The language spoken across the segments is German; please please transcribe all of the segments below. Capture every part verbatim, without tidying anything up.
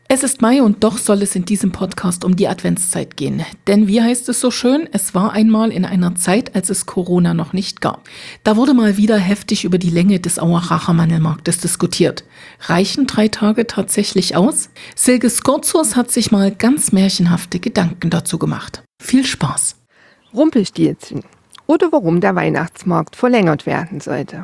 Es ist Mai und doch soll es in diesem Podcast um die Adventszeit gehen. Denn wie heißt es so schön, es war einmal in einer Zeit, als es Corona noch nicht gab. Da wurde mal wieder heftig über die Länge des Aueracher Mandelmarktes diskutiert. Reichen drei Tage tatsächlich aus? Silke Skorzus hat sich mal ganz märchenhafte Gedanken dazu gemacht. Viel Spaß! Rumpelstilzchen oder warum der Weihnachtsmarkt verlängert werden sollte.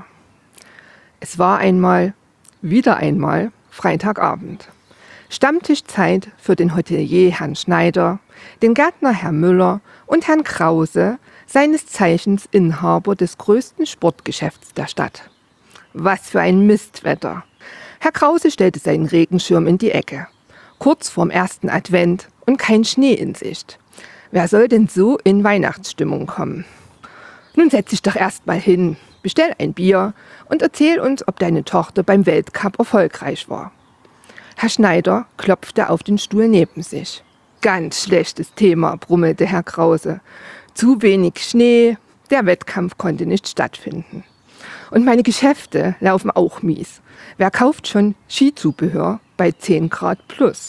Es war einmal, wieder einmal, Freitagabend. Stammtischzeit für den Hotelier Herrn Schneider, den Gärtner Herrn Müller und Herrn Krause, seines Zeichens Inhaber des größten Sportgeschäfts der Stadt. Was für ein Mistwetter! Herr Krause stellte seinen Regenschirm in die Ecke. Kurz vorm ersten Advent und kein Schnee in Sicht. Wer soll denn so in Weihnachtsstimmung kommen? Nun setz dich doch erst mal hin, bestell ein Bier und erzähl uns, ob deine Tochter beim Weltcup erfolgreich war. Herr Schneider klopfte auf den Stuhl neben sich. Ganz schlechtes Thema, brummelte Herr Krause. Zu wenig Schnee, der Wettkampf konnte nicht stattfinden. Und meine Geschäfte laufen auch mies. Wer kauft schon Skizubehör bei zehn Grad plus?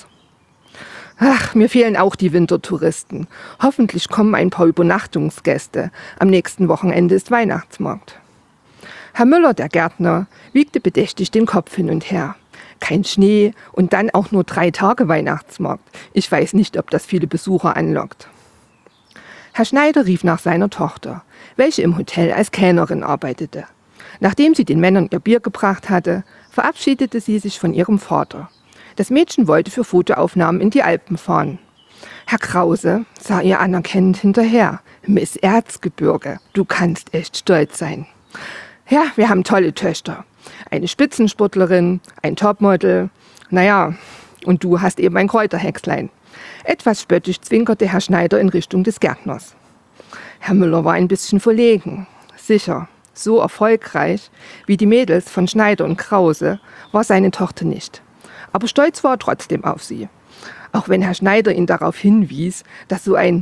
Ach, mir fehlen auch die Wintertouristen. Hoffentlich kommen ein paar Übernachtungsgäste. Am nächsten Wochenende ist Weihnachtsmarkt. Herr Müller, der Gärtner, wiegte bedächtig den Kopf hin und her. Kein Schnee und dann auch nur drei Tage Weihnachtsmarkt. Ich weiß nicht, ob das viele Besucher anlockt. Herr Schneider rief nach seiner Tochter, welche im Hotel als Kellnerin arbeitete. Nachdem sie den Männern ihr Bier gebracht hatte, verabschiedete sie sich von ihrem Vater. Das Mädchen wollte für Fotoaufnahmen in die Alpen fahren. Herr Krause sah ihr anerkennend hinterher. Miss Erzgebirge, du kannst echt stolz sein. Ja, wir haben tolle Töchter. Eine Spitzensportlerin, ein Topmodel. Naja, und du hast eben ein Kräuterhäckslein. Etwas spöttisch zwinkerte Herr Schneider in Richtung des Gärtners. Herr Müller war ein bisschen verlegen. Sicher, so erfolgreich wie die Mädels von Schneider und Krause war seine Tochter nicht. Aber stolz war er trotzdem auf sie. Auch wenn Herr Schneider ihn darauf hinwies, dass so ein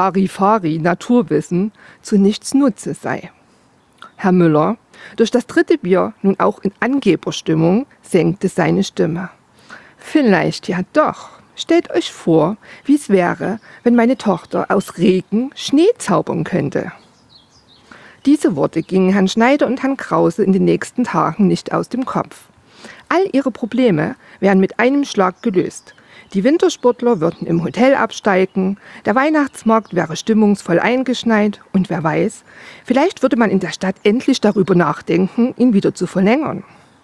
Larifari-Naturwissen zu nichts Nutze sei. Herr Müller, durch das dritte Bier nun auch in Angeberstimmung, senkte seine Stimme. Vielleicht ja doch. Stellt euch vor, wie es wäre, wenn meine Tochter aus Regen Schnee zaubern könnte. Diese Worte gingen Herrn Schneider und Herrn Krause in den nächsten Tagen nicht aus dem Kopf. All ihre Probleme wären mit einem Schlag gelöst. Die Wintersportler würden im Hotel absteigen, der Weihnachtsmarkt wäre stimmungsvoll eingeschneit und wer weiß, vielleicht würde man in der Stadt endlich darüber nachdenken, ihn wieder zu verlängern.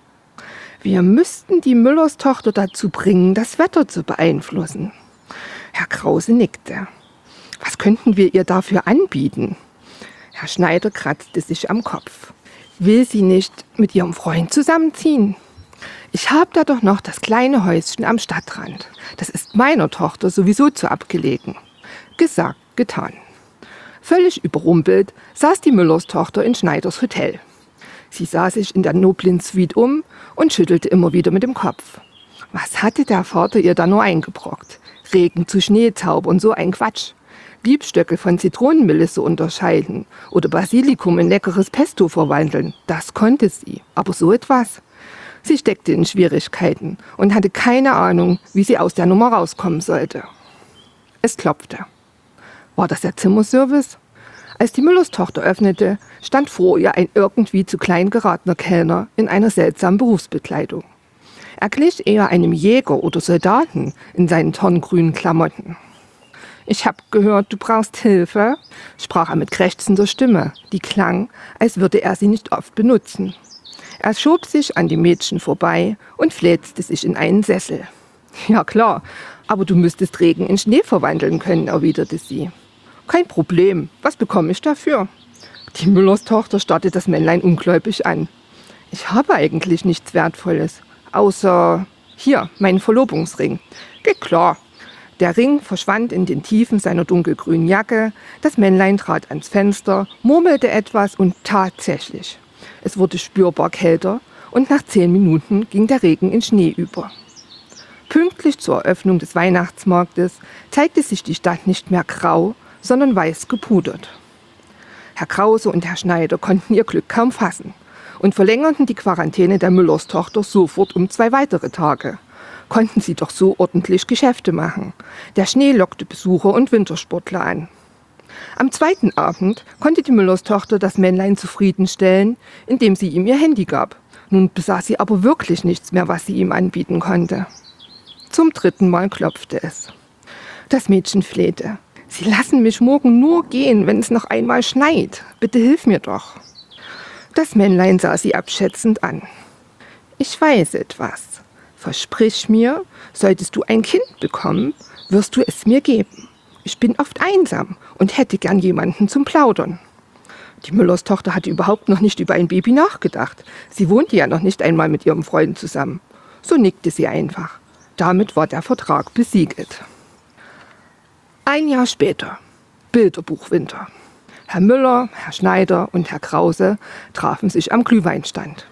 Wir müssten die Müllerstochter dazu bringen, das Wetter zu beeinflussen. Herr Krause nickte. Was könnten wir ihr dafür anbieten? Herr Schneider kratzte sich am Kopf. Will sie nicht mit ihrem Freund zusammenziehen? Ich habe da doch noch das kleine Häuschen am Stadtrand. Das ist meiner Tochter sowieso zu abgelegen. Gesagt, getan. Völlig überrumpelt saß die Müllerstochter in Schneiders Hotel. Sie sah sich in der noblen Suite um und schüttelte immer wieder mit dem Kopf. Was hatte der Vater ihr da nur eingebrockt? Regen zu Schnee zaubern, so ein Quatsch. Liebstöckel von Zitronenmelisse unterscheiden oder Basilikum in leckeres Pesto verwandeln, das konnte sie. Aber so etwas? Sie steckte in Schwierigkeiten und hatte keine Ahnung, wie sie aus der Nummer rauskommen sollte. Es klopfte. War das der Zimmerservice? Als die Müllerstochter öffnete, stand vor ihr ein irgendwie zu klein geratener Kellner in einer seltsamen Berufsbekleidung. Er glich eher einem Jäger oder Soldaten in seinen tonnengrünen Klamotten. »Ich hab gehört, du brauchst Hilfe«, sprach er mit krächzender Stimme, die klang, als würde er sie nicht oft benutzen. Er schob sich an dem Mädchen vorbei und fläzte sich in einen Sessel. »Ja klar, aber du müsstest Regen in Schnee verwandeln können«, erwiderte sie. »Kein Problem, was bekomme ich dafür?« Die Müllerstochter starrte das Männlein ungläubig an. »Ich habe eigentlich nichts Wertvolles, außer hier, meinen Verlobungsring.« »Geht klar.« Der Ring verschwand in den Tiefen seiner dunkelgrünen Jacke, das Männlein trat ans Fenster, murmelte etwas und tatsächlich. Es wurde spürbar kälter und nach zehn Minuten ging der Regen in Schnee über. Pünktlich zur Eröffnung des Weihnachtsmarktes zeigte sich die Stadt nicht mehr grau, sondern weiß gepudert. Herr Krause und Herr Schneider konnten ihr Glück kaum fassen und verlängerten die Quarantäne der Müllerstochter sofort um zwei weitere Tage. konnten sie doch so ordentlich Geschäfte machen. Der Schnee lockte Besucher und Wintersportler an. Am zweiten Abend konnte die Müllerstochter das Männlein zufriedenstellen, indem sie ihm ihr Handy gab. Nun besaß sie aber wirklich nichts mehr, was sie ihm anbieten konnte. Zum dritten Mal klopfte es. Das Mädchen flehte. »Sie lassen mich morgen nur gehen, wenn es noch einmal schneit. Bitte hilf mir doch.« Das Männlein sah sie abschätzend an. »Ich weiß etwas. Versprich mir, solltest du ein Kind bekommen, wirst du es mir geben. Ich bin oft einsam und hätte gern jemanden zum Plaudern.« Die Müllerstochter hatte überhaupt noch nicht über ein Baby nachgedacht. Sie wohnte ja noch nicht einmal mit ihrem Freund zusammen. So nickte sie einfach. Damit war der Vertrag besiegelt. Ein Jahr später. Bilderbuchwinter. Herr Müller, Herr Schneider und Herr Krause trafen sich am Glühweinstand.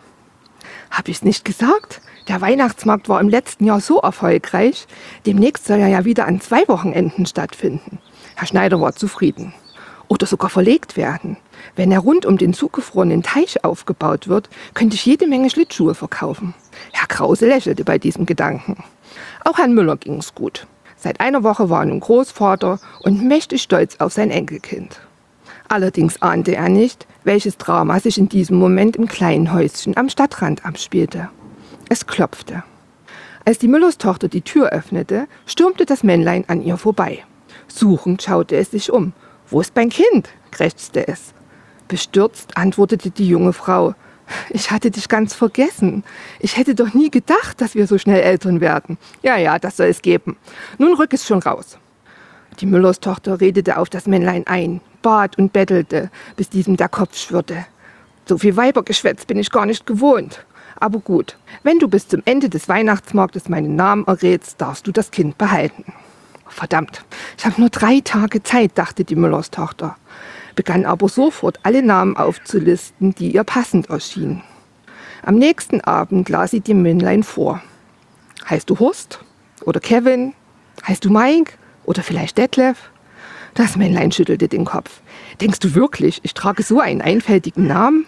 »Hab ich's nicht gesagt? Der Weihnachtsmarkt war im letzten Jahr so erfolgreich. Demnächst soll er ja wieder an zwei Wochenenden stattfinden.« Herr Schneider war zufrieden. »Oder sogar verlegt werden. Wenn er rund um den zugefrorenen Teich aufgebaut wird, könnte ich jede Menge Schlittschuhe verkaufen.« Herr Krause lächelte bei diesem Gedanken. Auch Herrn Müller ging's gut. Seit einer Woche war er nun Großvater und mächtig stolz auf sein Enkelkind. Allerdings ahnte er nicht, welches Drama sich in diesem Moment im kleinen Häuschen am Stadtrand abspielte. Es klopfte. Als die Müllerstochter die Tür öffnete, stürmte das Männlein an ihr vorbei. Suchend schaute es sich um. »Wo ist mein Kind?« krächzte es. Bestürzt antwortete die junge Frau: »Ich hatte dich ganz vergessen. Ich hätte doch nie gedacht, dass wir so schnell Eltern werden. Ja, ja, das soll es geben. Nun rück es schon raus.« Die Müllerstochter redete auf das Männlein ein, bat und bettelte, bis diesem der Kopf schwirrte. »So viel Weibergeschwätz bin ich gar nicht gewohnt. Aber gut, wenn du bis zum Ende des Weihnachtsmarktes meinen Namen errätst, darfst du das Kind behalten.« »Verdammt, ich habe nur drei Tage Zeit«, dachte die Müllerstochter, begann aber sofort alle Namen aufzulisten, die ihr passend erschienen. Am nächsten Abend las sie dem Männlein vor. »Heißt du Horst? Oder Kevin? Heißt du Mike? Oder vielleicht Detlef?« Das Männlein schüttelte den Kopf. »Denkst du wirklich, ich trage so einen einfältigen Namen?«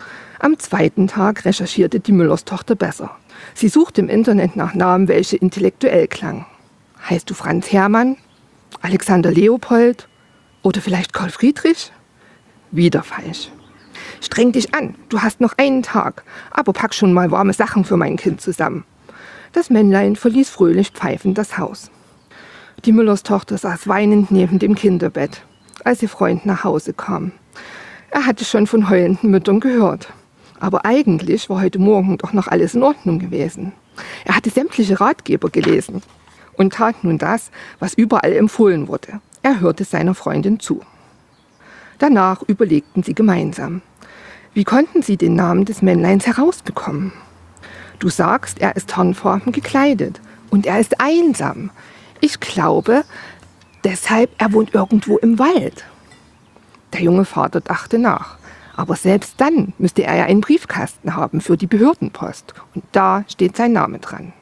Am zweiten Tag recherchierte die Müllerstochter besser. Sie suchte im Internet nach Namen, welche intellektuell klangen. »Heißt du Franz Hermann? Alexander Leopold? Oder vielleicht Karl Friedrich?« Wieder falsch. »Streng dich an, du hast noch einen Tag, aber pack schon mal warme Sachen für mein Kind zusammen.« Das Männlein verließ fröhlich pfeifend das Haus. Die Müllerstochter saß weinend neben dem Kinderbett, als ihr Freund nach Hause kam. Er hatte schon von heulenden Müttern gehört. Aber eigentlich war heute Morgen doch noch alles in Ordnung gewesen. Er hatte sämtliche Ratgeber gelesen und tat nun das, was überall empfohlen wurde. Er hörte seiner Freundin zu. Danach überlegten sie gemeinsam. Wie konnten sie den Namen des Männleins herausbekommen? »Du sagst, er ist hornfarben gekleidet und er ist einsam. Ich glaube, deshalb er wohnt irgendwo im Wald.« Der junge Vater dachte nach. Aber selbst dann müsste er ja einen Briefkasten haben für die Behördenpost. Und da steht sein Name dran.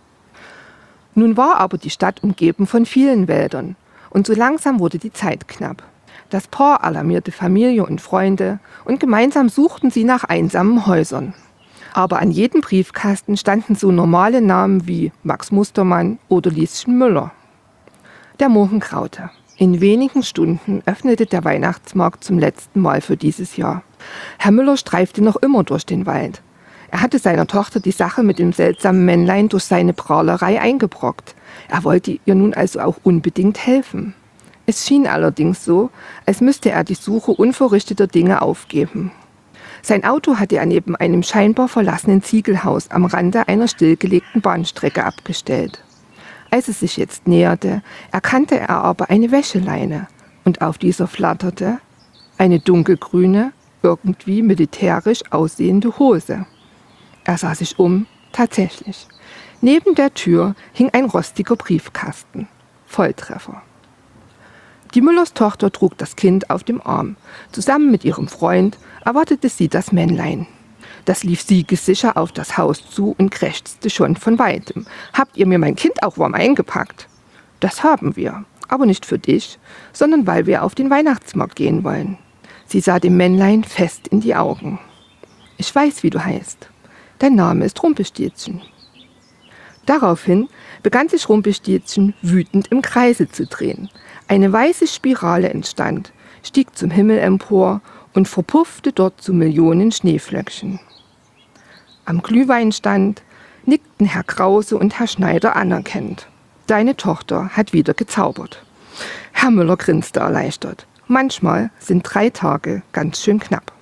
Nun war aber die Stadt umgeben von vielen Wäldern. Und so langsam wurde die Zeit knapp. Das Paar alarmierte Familie und Freunde und gemeinsam suchten sie nach einsamen Häusern. Aber an jedem Briefkasten standen so normale Namen wie Max Mustermann oder Lieschen Müller. Der Morgen graute. In wenigen Stunden öffnete der Weihnachtsmarkt zum letzten Mal für dieses Jahr. Herr Müller streifte noch immer durch den Wald. Er hatte seiner Tochter die Sache mit dem seltsamen Männlein durch seine Prahlerei eingebrockt. Er wollte ihr nun also auch unbedingt helfen. Es schien allerdings so, als müsste er die Suche unverrichteter Dinge aufgeben. Sein Auto hatte er neben einem scheinbar verlassenen Ziegelhaus am Rande einer stillgelegten Bahnstrecke abgestellt. Als es sich jetzt näherte, erkannte er aber eine Wäscheleine und auf dieser flatterte eine dunkelgrüne, irgendwie militärisch aussehende Hose. Er sah sich um, tatsächlich. Neben der Tür hing ein rostiger Briefkasten. Volltreffer. Die Müllerstochter trug das Kind auf dem Arm. Zusammen mit ihrem Freund erwartete sie das Männlein. Das lief siegessicher auf das Haus zu und krächzte schon von weitem. »Habt ihr mir mein Kind auch warm eingepackt?« »Das haben wir, aber nicht für dich, sondern weil wir auf den Weihnachtsmarkt gehen wollen.« Sie sah dem Männlein fest in die Augen. »Ich weiß, wie du heißt. Dein Name ist Rumpelstilzchen.« Daraufhin begann sich Rumpelstilzchen wütend im Kreise zu drehen. Eine weiße Spirale entstand, stieg zum Himmel empor und verpuffte dort zu Millionen Schneeflöckchen. Am Glühweinstand nickten Herr Krause und Herr Schneider anerkennend. Deine Tochter hat wieder gezaubert. Herr Müller grinste erleichtert. Manchmal sind drei Tage ganz schön knapp.